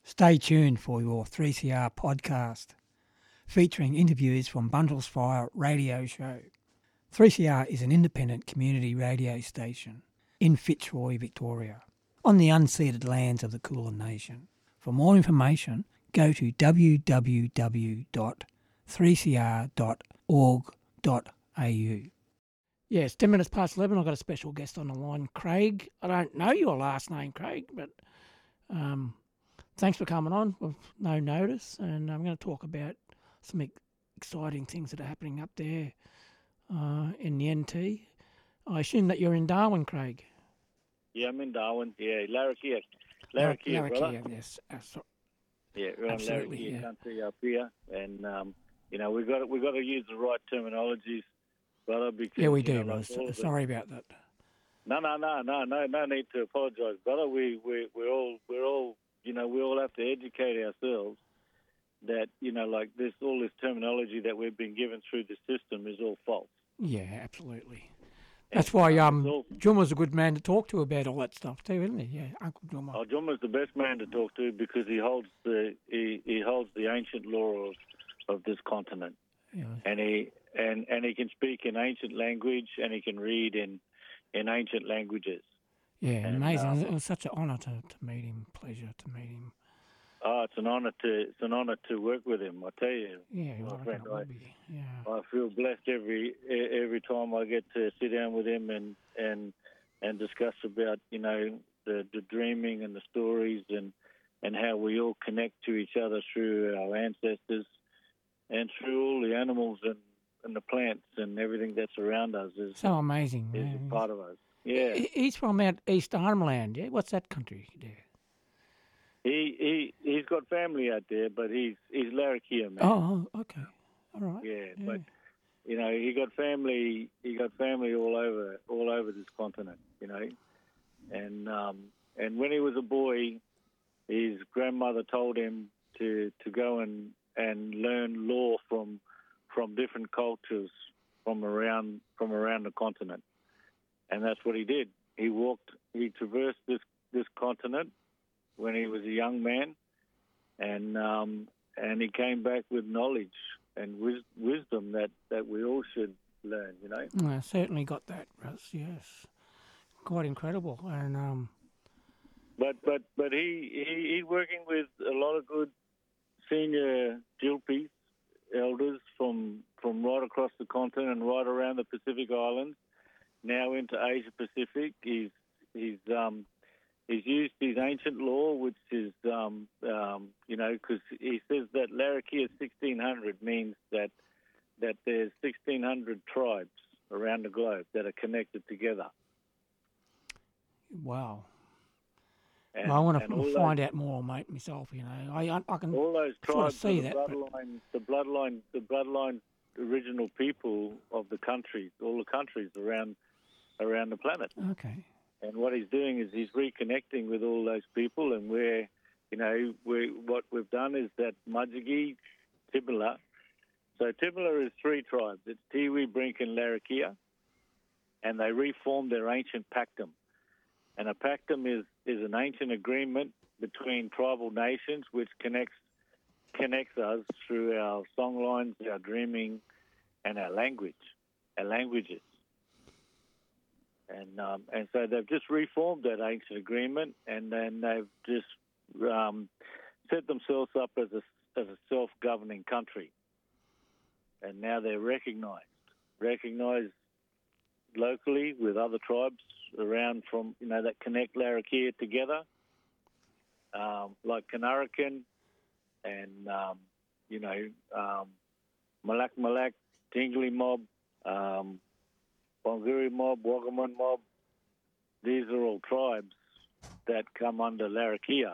Stay tuned for your 3CR podcast featuring interviews from Bundles Fire Radio Show. 3CR is an independent community radio station in Fitzroy, Victoria, on the unceded lands of the Kulin Nation. For more information, go to www.3cr.org.au. Yes, 10 minutes past 11. I've got a special guest on the line, Craig. I don't know your last name, Craig, but thanks for coming on with no notice. And I'm going to talk about some exciting things that are happening up there in the NT. I assume that you're in Darwin, Craig. Yeah, I'm in Darwin. Yeah, Larrakia. Larrakia, brother. Yes. Yeah, we're on Absolutely, Larrakia yeah. country up here. And, we've got to use the right terminologies, brother, because... Yeah, we do, like brother. Sorry about that. No need to apologise, brother. We're all we all have to educate ourselves that, like this, all this terminology that we've been given through the system is all false. Yeah, absolutely. That's why Jumma's a good man to talk to about all that stuff too, isn't he? Yeah, Uncle Jumma. Oh, Jumma's the best man to talk to because he holds the ancient law of this continent, Yeah. and he can speak in ancient language and he can read in ancient languages. Yeah, amazing. It was such an honour to meet him. Pleasure to meet him. Oh, it's an honour to work with him. I tell you, Yeah, my I friend. reckon it would be. Yeah. I feel blessed every time I get to sit down with him and discuss about the dreaming and the stories and how we all connect to each other through our ancestors and through all the animals and the plants and everything that's around us is So amazing, is man. a part of us. Yeah, He's from out East Arnhem, yeah? What's that country there? he's got family out there, but he's Larrakia, man. Oh, okay. All right. Yeah, but he got family all over this continent, and when he was a boy, his grandmother told him to go and learn law from different cultures from around the continent, and that's what he did. He traversed this continent when he was a young man, and he came back with knowledge and wisdom that we all should learn, I certainly got that, Russ, yes. Quite incredible. And But he's working with a lot of good senior Jilpis, elders from right across the continent and right around the Pacific Islands, now into Asia Pacific. He's used his ancient law, which is, because he says that Larrakia 1600 means that there's 1600 tribes around the globe that are connected together. wow. And, I want to find out more, mate, myself. I can all those sort of tribes see are that. the bloodline original people of the countries, all the countries around the planet. Okay. And what he's doing is he's reconnecting with all those people, and what we've done is that Mudjigi, Tibula. So Tibula is three tribes. It's Tiwi, Brink, and Larrakia, and they reformed their ancient pactum. And a pactum is an ancient agreement between tribal nations which connects us through our songlines, our dreaming, and our languages. And so they've just reformed that ancient agreement, and then they've just set themselves up as a self-governing country. And now they're recognised locally with other tribes around that connect Larrakia together, like Kanarakan and Malak Malak, Tingli Mob, Bonguri Mob, Wagamun Mob. These are all tribes that come under Larrakia.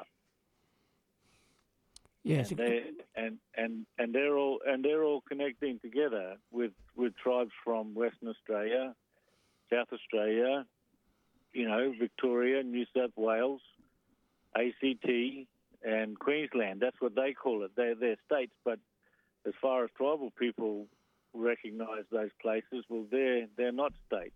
Yes. And they're all connecting together with tribes from Western Australia, South Australia, Victoria, New South Wales, ACT, and Queensland. That's what they call it. They're states, but as far as tribal people recognise those places, well, they're not states.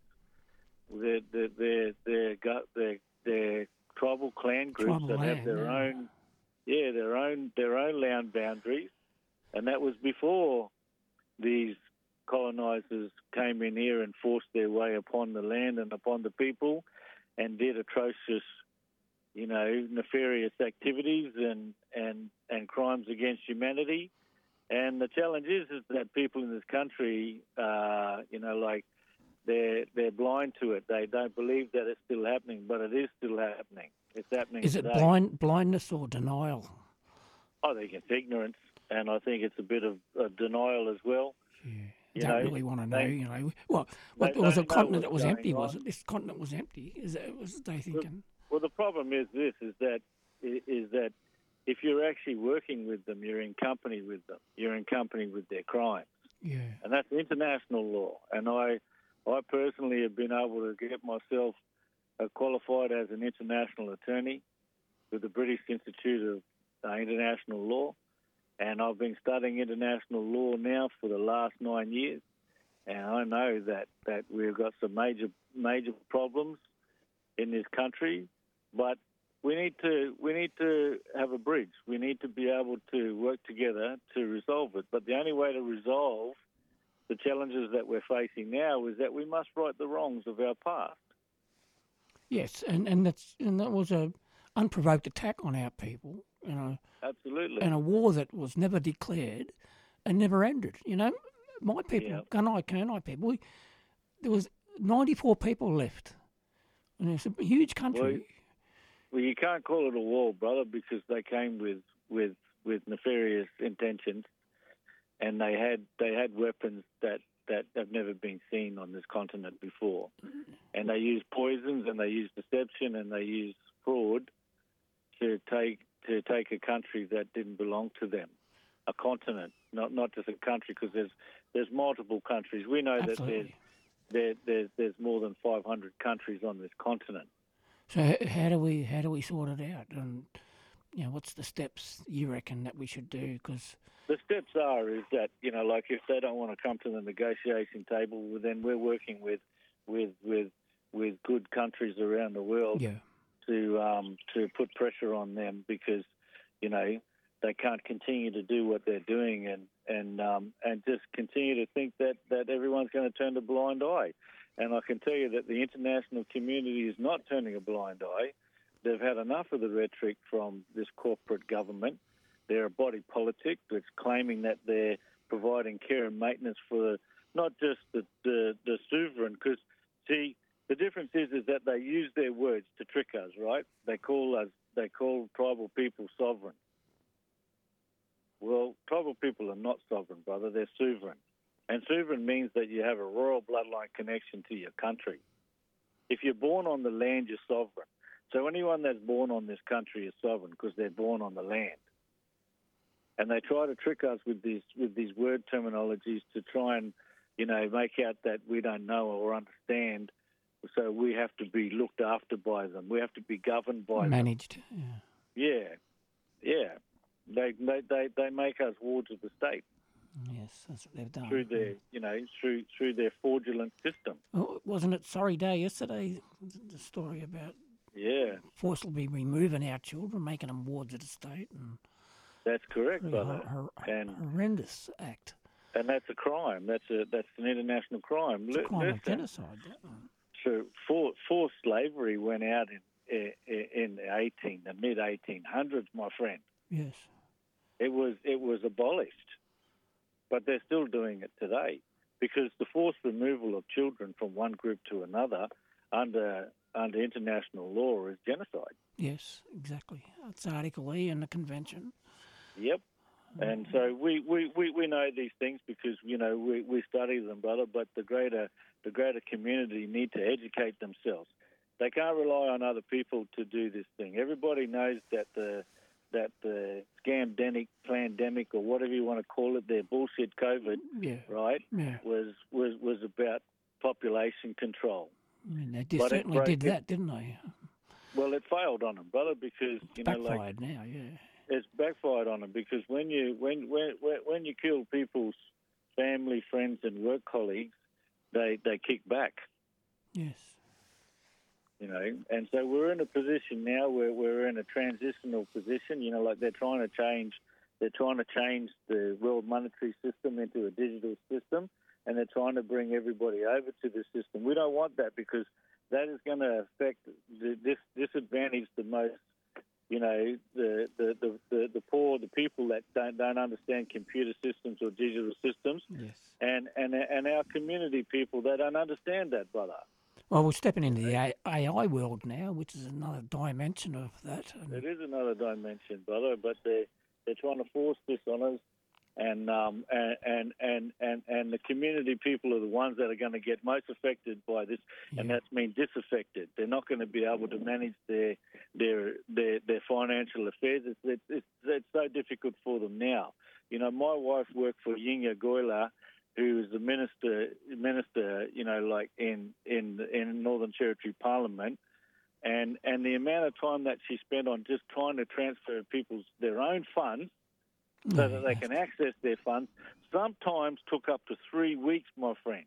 They're tribal clan groups that have their own Yeah, their own land boundaries, and that was before these colonisers came in here and forced their way upon the land and upon the people, and did atrocious, nefarious activities and crimes against humanity. And the challenge is that people in this country, they're blind to it. They don't believe that it's still happening, but it is still happening. It's happening Is it today. blindness or denial? I think it's ignorance, and I think it's a bit of denial as well. Yeah. Don't really want to know, Well, it was a continent that was empty, was it? This continent was empty. Was they thinking? Well, the problem is this: is that if you're actually working with them, you're in company with them. You're in company with their crimes. Yeah. And that's international law. And I personally have been able to get myself qualified as an international attorney with the British Institute of International Law. And I've been studying international law now for the last 9 years. And I know that we've got some major problems in this country, but we need to have a bridge. We need to be able to work together to resolve it. But the only way to resolve the challenges that we're facing now is that we must right the wrongs of our past. Yes, and that was a unprovoked attack on our people, Absolutely. And a war that was never declared and never ended. My people, Gunai people, there was 94 people left, and it's a huge country. Well, you can't call it a war, brother, because they came with nefarious intentions, and they had weapons that have never been seen on this continent before, and they used poisons, and they used deception, and they used fraud to take a country that didn't belong to them, a continent, not just a country, because there's multiple countries. We know Absolutely. that there's more than 500 countries on this continent. So how do we sort it out? And what's the steps you reckon that we should do? Because the steps is that if they don't want to come to the negotiation table, well, then we're working with good countries around the world to put pressure on them, because they can't continue to do what they're doing and just continue to think that everyone's going to turn a blind eye. And I can tell you that the international community is not turning a blind eye. They've had enough of the rhetoric from this corporate government. They're a body politic that's claiming that they're providing care and maintenance for not just the sovereign, because, see, the difference is that they use their words to trick us, right? They call tribal people sovereign. Well, tribal people are not sovereign, brother. They're sovereign. And sovereign means that you have a royal bloodline connection to your country. If you're born on the land, you're sovereign. So anyone that's born on this country is sovereign because they're born on the land. And they try to trick us with these word terminologies to try and, make out that we don't know or understand. So we have to be looked after by them. We have to be governed by them. Managed. Yeah. They make us wards of the state. Yes, that's what they've done. Through their, through their fraudulent system. Oh, wasn't it Sorry Day yesterday? The story about forcibly removing our children, making them wards of the state, and that's correct, really brother. And horrendous act. And that's a crime. That's an international crime. It's a crime of genocide. That one. So forced slavery went out in the mid 1800s, my friend. Yes. It was abolished. But they're still doing it today, because the forced removal of children from one group to another under international law is genocide. Yes, exactly. It's Article E in the Convention. Yep. And so we know these things because we study them, brother. But the greater community need to educate themselves. They can't rely on other people to do this thing. Everybody knows that the scamdemic, pandemic, or whatever you want to call it, their bullshit COVID, right, was about population control. I mean, they certainly did that, didn't they? Well, it failed on them, brother, because backfired now. It's backfired on them because when you kill people's family, friends, and work colleagues, they kick back. Yes. you know. And so we're in a position now where we're in a transitional position, you know, like they're trying to change the world monetary system into a digital system, and they're trying to bring everybody over to the system. We don't want that because that is going to affect disadvantage the most, you know, the poor, the people that don't understand computer systems or digital systems, Yes. and our community people that don't understand that, brother. Well, we're stepping into the AI world now, which is another dimension of that. It is another dimension, brother, but they're trying to force this on us, and the community people are the ones that are going to get most affected by this, and that's mean disaffected. They're not going to be able to manage their financial affairs. It's so difficult for them now. You know, my wife worked for Yinya Goyla, who is the minister, you know, like in Northern Territory Parliament, and the amount of time that she spent on just trying to transfer their own funds so that they can access their funds sometimes took up to 3 weeks, my friend.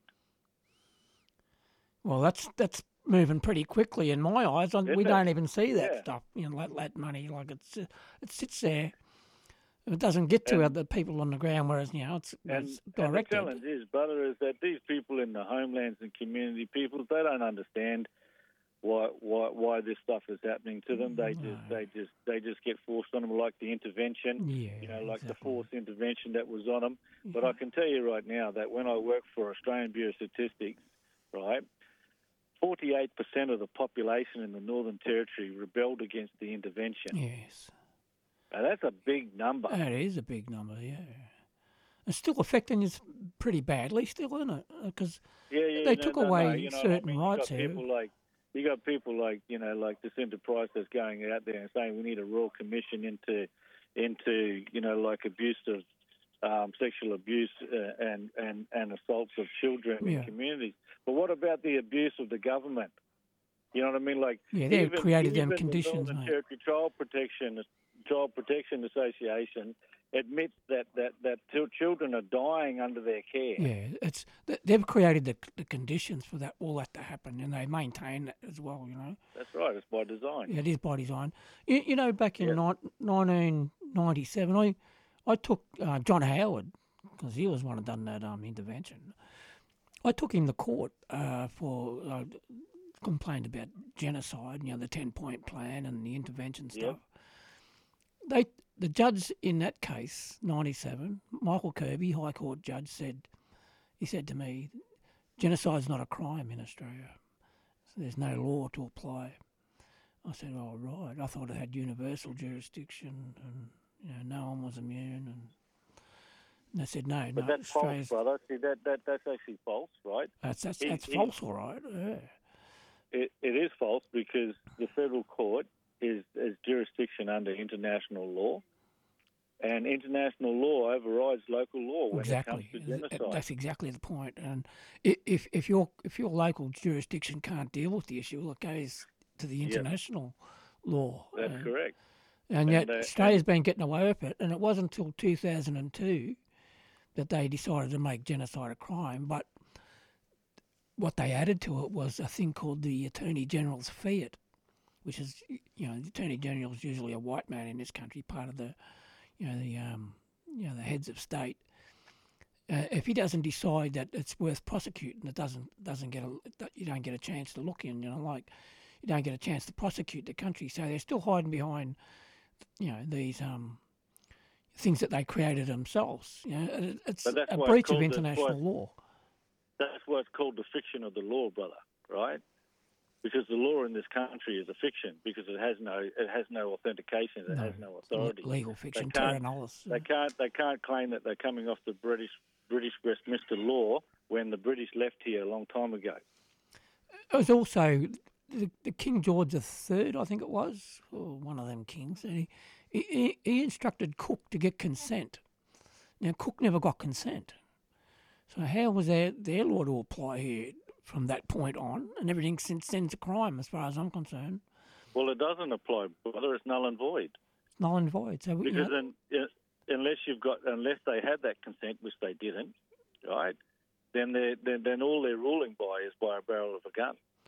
Well, that's moving pretty quickly in my eyes. We don't even see that stuff, you know, that money. Like it sits there. It doesn't get to the people on the ground, whereas, you know, it's directed. And the challenge is, brother, is that these people in the homelands and community peoples, they don't understand why this stuff is happening to them. They just get forced on them, like the intervention, you know, like the forced intervention that was on them. Yeah. But I can tell you right now that when I worked for Australian Bureau of Statistics, right, 48% of the population in the Northern Territory rebelled against the intervention. Yes. Now, that's a big number. That is a big number, yeah. It's still affecting us pretty badly still, isn't it? Because they took away certain rights here. You got people like, you know, like Jacinta Price that's going out there and saying we need a royal commission into you know, like abuse of sexual abuse and assaults of children in communities. But what about the abuse of the government? You know what I mean? Like, they've created them conditions, the Northern Territory Child Protection Association admits that children are dying under their care. Yeah, they've created the conditions for all that to happen, and they maintain that as well. You know. That's right. It's by design. Yeah, it is by design. You know, back in 1997, I took John Howard, because he was one who done that intervention. I took him to court for complained about genocide. You know, the 10-point plan and the intervention stuff. The judge in that case, 97, Michael Kirby, High Court judge, said to me, genocide's not a crime in Australia. So there's no law to apply. I said, oh, right. I thought it had universal jurisdiction and, you know, no one was immune. And they said, no. But that's false, brother. See, that's actually false, right? That's false, all right. Yeah. It is false because the federal court is jurisdiction under international law, and international law overrides local law when it comes to genocide. That's exactly the point. And if your local jurisdiction can't deal with the issue, it goes to the international law. That's correct. And yet Australia's been getting away with it, and it wasn't until 2002 that they decided to make genocide a crime. But what they added to it was a thing called the Attorney General's fiat, which is, you know, the Attorney General is usually a white man in this country, part of the heads of state. If he doesn't decide that it's worth prosecuting, it you don't get a chance to look in. You know, like you don't get a chance to prosecute the country. So they're still hiding behind, you know, these things that they created themselves. You know, it's a breach of international law. That's why it's called the fiction of the law, brother. Right? Because the law in this country is a fiction, because it has no authentication, it has no authority. Legal fiction, terra nullius. They can't claim that they're coming off the British Westminster law when the British left here a long time ago. It was also the King George III, I think it was, or one of them kings. And he instructed Cook to get consent. Now Cook never got consent, so how was their law to apply here? From that point on, and everything since then's a crime, as far as I'm concerned. Well, it doesn't apply, brother. It's null and void. It's null and void. So because unless they had that consent, which they didn't, right? Then all they're ruling by is by a barrel of a gun.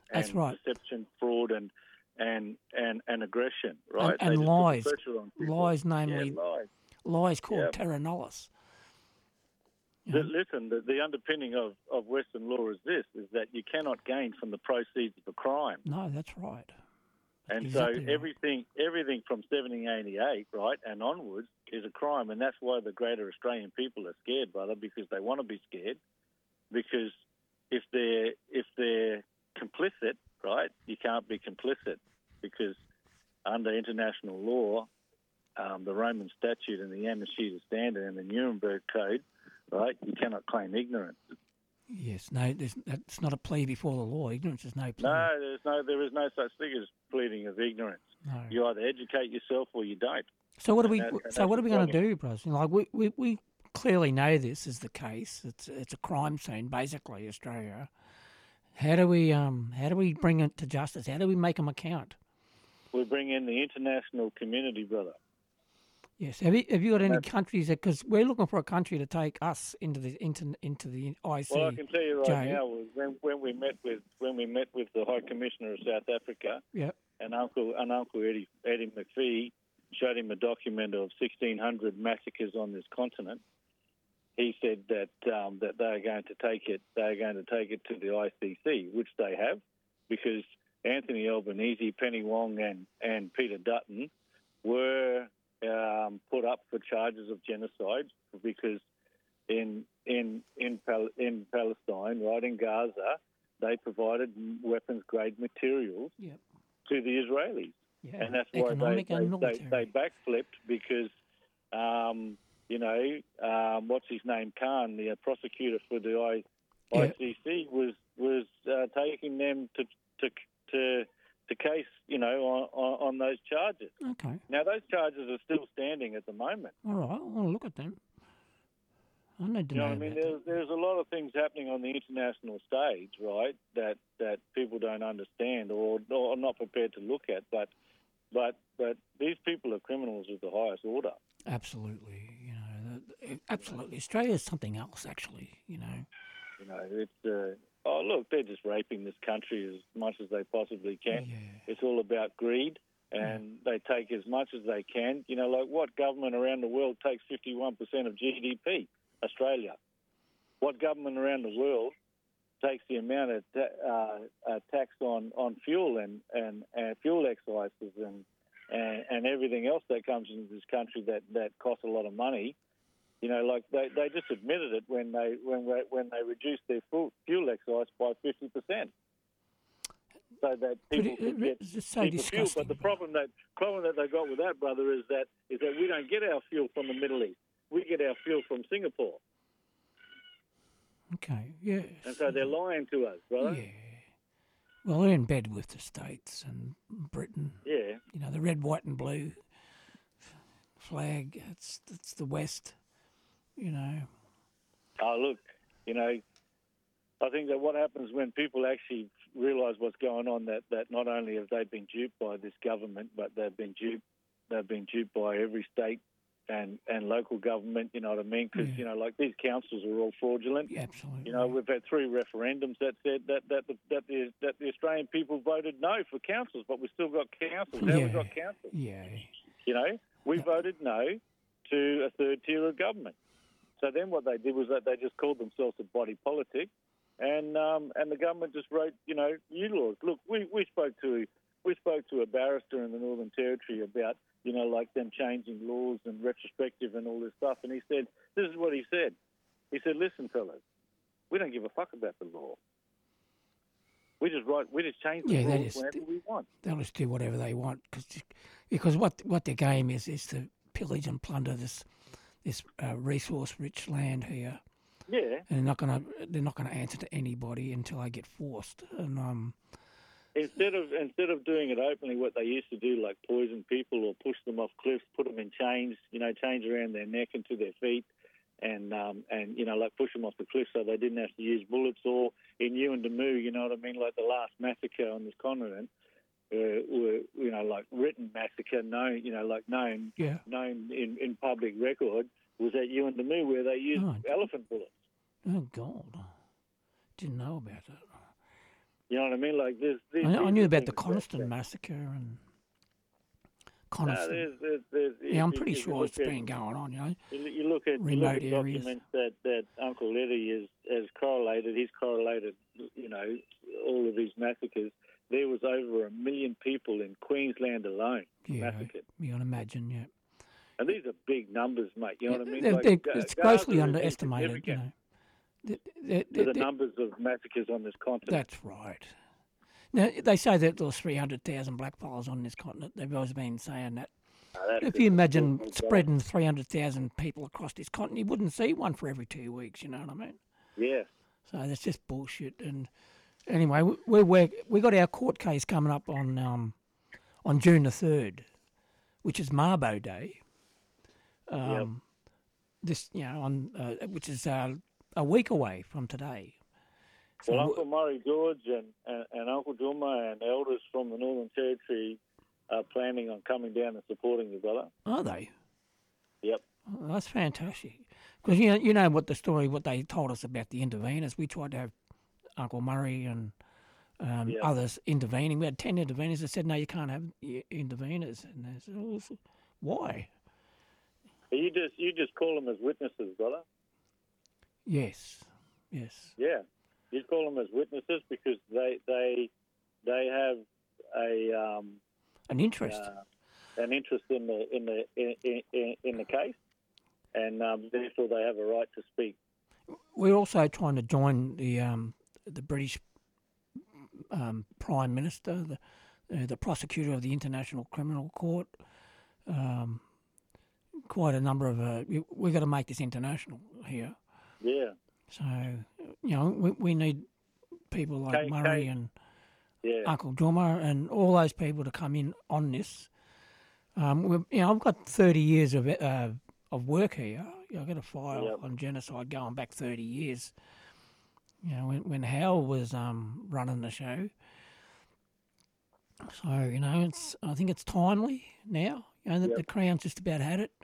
That's right. deception, fraud, and aggression, right? And they just lies. put the pressure on people. Lies, namely lies called Yeah. terra nullius. Listen, the underpinning of Western law is this: is that you cannot gain from the proceeds of a crime. No, that's right. And exactly so everything from 1788, right, and onwards is a crime, and that's why the greater Australian people are scared, brother, because they want to be scared. Because if they're complicit, right, you can't be complicit, because under international law, the Roman Statute and the Yamashita Standard and the Nuremberg Code, right, you cannot claim ignorance. Yes, no, that's not a plea before the law. Ignorance is no plea. No, there is no such thing as pleading of ignorance. No. You either educate yourself or you don't. So what are we going to do, bros? Like we clearly know this is the case. It's a crime scene, basically, Australia. How do we bring it to justice? How do we make them account? We bring in the international community, brother. Yes. Have you got any countries that, because we're looking for a country to take us into the IC? Well, I can tell you right now, when we met with the High Commissioner of South Africa, and Uncle Eddie McPhee showed him a document of 1,600 massacres on this continent. He said that that they are going to take it. They are going to take it to the ICC, which they have, because Anthony Albanese, Penny Wong, and Peter Dutton were put up for charges of genocide, because in Palestine, right, in Gaza, they provided weapons-grade materials to the Israelis. Yeah. And that's why they backflipped, because, what's his name, Khan, the prosecutor for the ICC, was taking them to case, on those charges. Okay. Now, those charges are still standing at the moment. All right, I'll look at them. I need to know. You know what I mean? There's a lot of things happening on the international stage, right, that people don't understand or are not prepared to look at. But these people are criminals of the highest order. Absolutely. Absolutely. Australia is something else, actually, It's... look, they're just raping this country as much as they possibly can. Yeah. It's all about greed, and they take as much as they can. Like what government around the world takes 51% of GDP? Australia. What government around the world takes the amount of tax on fuel and fuel excises and everything else that comes into this country that costs a lot of money? Like they just admitted it when they reduced their fuel excise by 50%, so that people could get cheaper fuel. But the problem that they got with that, brother, is that we don't get our fuel from the Middle East. We get our fuel from Singapore. Okay. Yes. And so they're lying to us, brother. Yeah. Well, they're in bed with the States and Britain. Yeah. The red, white, and blue flag. It's the West. Oh, look, I think that what happens when people actually realise what's going on, that not only have they been duped by this government, but they've been duped by every state and local government, you know what I mean? Because, like these councils are all fraudulent. Yeah, absolutely. We've had 3 referendums that said that the Australian people voted no for councils, but we've still got councils. Now we've got councils. Yeah. We voted no to a third tier of government. So then what they did was that they just called themselves a body politic, and the government just wrote, new laws. Look, we spoke to a barrister in the Northern Territory about, like them changing laws and retrospective and all this stuff, and he said, this is what he said. He said, listen, fellas, we don't give a fuck about the law. We just change the laws whenever we want. They'll just do whatever they want, because what their game is to pillage and plunder this resource-rich land here. Yeah. And they're not gonna answer to anybody until they get forced. And instead of doing it openly, what they used to do, like poison people or push them off cliffs, put them in chains, chains around their neck and to their feet, and like push them off the cliff so they didn't have to use bullets. Or in Yuendamu, you know what I mean, like the last massacre on this continent. Were like written massacre known in public record was at Yuendamu, where they used elephant bullets. Oh God, didn't know about that. You know what I mean? Like this. I knew about the Coniston massacre and Coniston. Yeah, I'm pretty sure it's been going on. You look at remote areas. Documents that Uncle Eddie has correlated. He's correlated, all of these massacres. There was over 1 million people in Queensland alone massacred. You can imagine, yeah. And these are big numbers, mate. You know what I mean? It's grossly underestimated, the numbers of massacres on this continent. That's right. Now, they say that there was 300,000 blackfellas on this continent. They've always been saying that. If you imagine spreading 300,000 people across this continent, you wouldn't see one for every 2 weeks, you know what I mean? Yeah. So that's just bullshit. And anyway, we got our court case coming up on June the 3rd, which is Mabo Day. This, which is a week away from today. So well, Uncle Murray George and Uncle Juma and elders from the Northern Territory are planning on coming down and supporting you, brother. Are they? Yep. Oh, that's fantastic. Because you know what they told us about the interveners. We tried to have Uncle Murray and others intervening. We had 10 interveners that said, no, you can't have interveners. And they said, well, why? You just call them as witnesses, brother. Yes. Yeah, you call them as witnesses because they have an interest. An interest in the case, and therefore they have a right to speak. We're also trying to join the British Prime Minister, the prosecutor of the International Criminal Court. Quite a number of we've got to make this international here. Yeah. So we need people like Murray and Uncle Juma and all those people to come in on this. I've got 30 years of work here. I've got a file on genocide going back 30 years. When Hal was running the show. So I think it's timely now. The Crown's just about had it.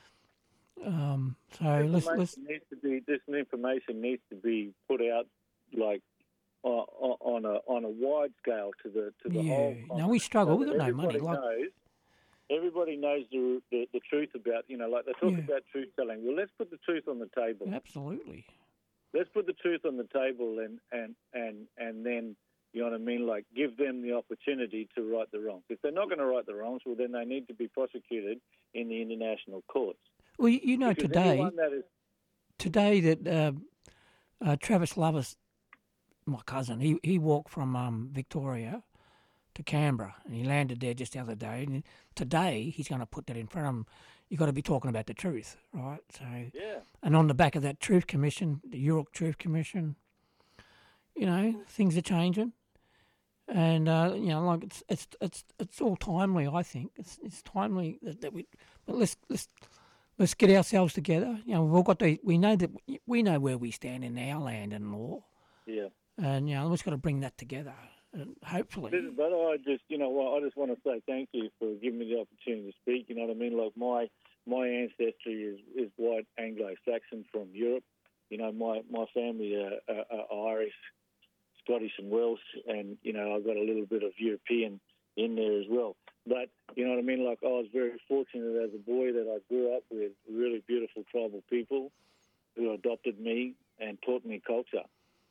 This information needs to be put out like on a wide scale to the whole. No, we struggle. We've got no money. Everybody knows the truth about like they talk about truth telling. Well, let's put the truth on the table. Absolutely. Let's put the truth on the table and then you know what I mean. Like give them the opportunity to right the wrongs. If they're not going to right the wrongs, well then they need to be prosecuted in the international courts. Well, today that Travis Lovis, my cousin, he walked from Victoria to Canberra and he landed there just the other day. And today he's going to put that in front of him. You've got to be talking about the truth, right? So, and on the back of that Truth Commission, the York Truth Commission, things are changing. And it's all timely. I think it's timely that we. But let's get ourselves together. We've all got to. We know where we stand in our land and law. Yeah. And we've just got to bring that together. And hopefully. But I just want to say thank you for giving me the opportunity to speak. You know what I mean? Like my ancestry is white Anglo-Saxon from Europe. My family are Irish, Scottish and Welsh, and I've got a little bit of European in there as well. But you know what I mean? Like I was very fortunate as a boy that I grew up with really beautiful tribal people who adopted me and taught me culture.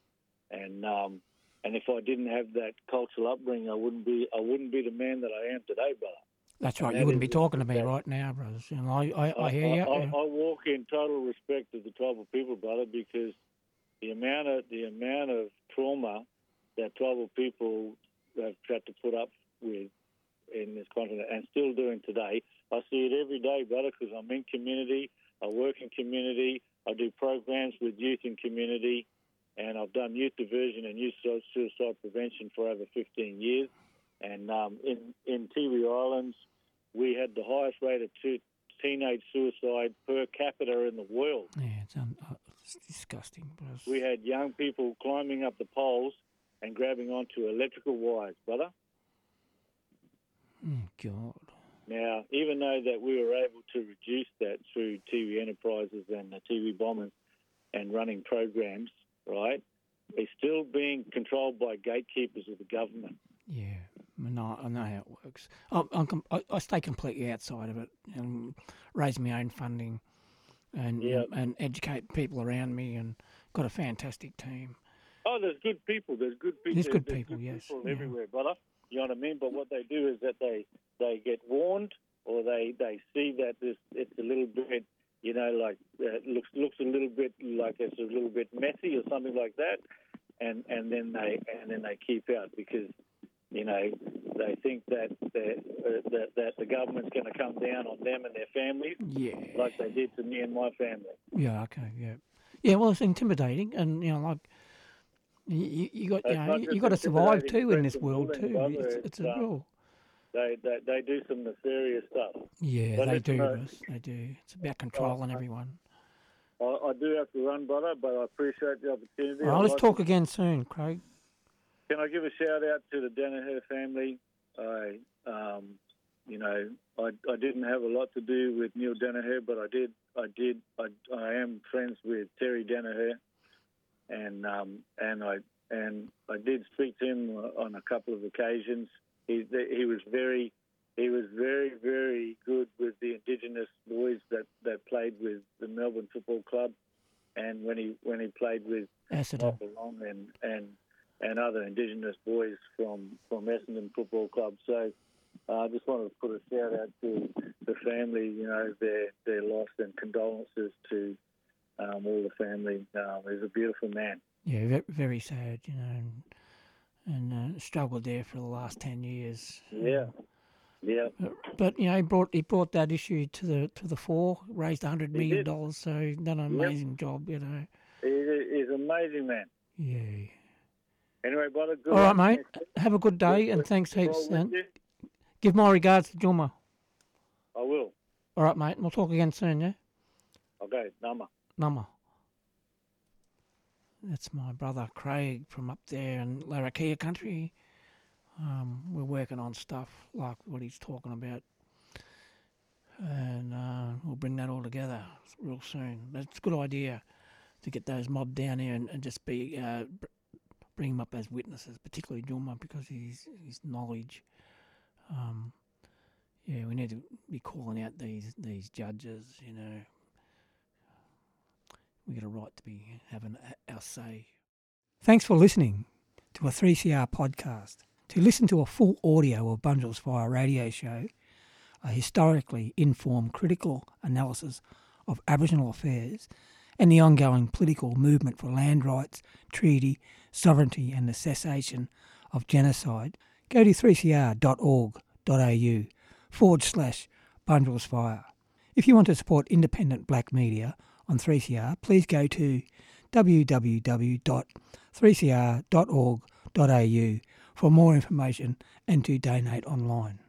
And if I didn't have that cultural upbringing, I wouldn't be the man that I am today, brother. That's right. You wouldn't be talking to me right now, brothers. I hear you. I walk in total respect of the tribal people, brother, because the amount of trauma that tribal people have had to put up with in this continent and still doing today, I see it every day, brother, because I'm in community, I work in community, I do programs with youth in community, and I've done youth diversion and youth suicide prevention for over 15 years. And in Tiwi Islands, we had the highest rate of teenage suicide per capita in the world. Yeah, it's disgusting. We had young people climbing up the poles and grabbing onto electrical wires, brother. Oh, God. Now, even though that we were able to reduce that through Tiwi Enterprises and the Tiwi Bombers and running programs, right, is still being controlled by gatekeepers of the government. Yeah, I know how it works. I stay completely outside of it and raise my own funding and educate people around me, and got a fantastic team. Oh, there's good people. There's good people. There's good people, yes. People everywhere, brother. You know what I mean? But what they do is that they get warned, or they see that it's a little bit, you know, like looks a little bit like it's a little bit messy or something like that, and then they keep out because, you know, they think that that the government's going to come down on them and their families, like they did to me and my family. Yeah. Okay. Yeah. Well, it's intimidating, and you know, like you got to survive too in this world too. It's a real. They do some nefarious stuff. Yeah, but they do. They do. It's about controlling everyone. I do have to run, brother, but I appreciate the opportunity. All right, let's talk again soon, Craig. Can I give a shout out to the Danaher family? I didn't have a lot to do with Neil Danaher, but I am friends with Terry Danaher, and I did speak to him on a couple of occasions. He was very very good with the Indigenous boys that played with the Melbourne Football Club, and when he played with Michael Long and other Indigenous boys from Essendon Football Club. So I just wanted to put a shout out to the family, you know, their loss, and condolences to all the family. He's a beautiful man. Yeah, very sad, you know, and struggled there for the last 10 years. Yeah. But you know, he brought that issue to the fore, raised $100 million, so he done an amazing job, you know. He's an amazing man. Yeah. Anyway, brother, good. All right, mate. Have a good day, and thanks heaps. And give my regards to Juma. I will. All right, mate. We'll talk again soon, yeah? Okay, Nama. That's my brother Craig from up there in Larrakia country. We're working on stuff like what he's talking about, and we'll bring that all together real soon. But it's a good idea to get those mob down here and just bring him up as witnesses, particularly Juma, because his knowledge. We need to be calling out these judges, you know. We got a right to be having our say. Thanks for listening to a 3CR podcast. To listen to a full audio of Bunjil's Fire radio show, a historically informed critical analysis of Aboriginal affairs and the ongoing political movement for land rights, treaty, sovereignty and the cessation of genocide, go to 3cr.org.au/Bunjil's Fire. If you want to support independent black media on 3CR, please go to www.3cr.org.au for more information and to donate online.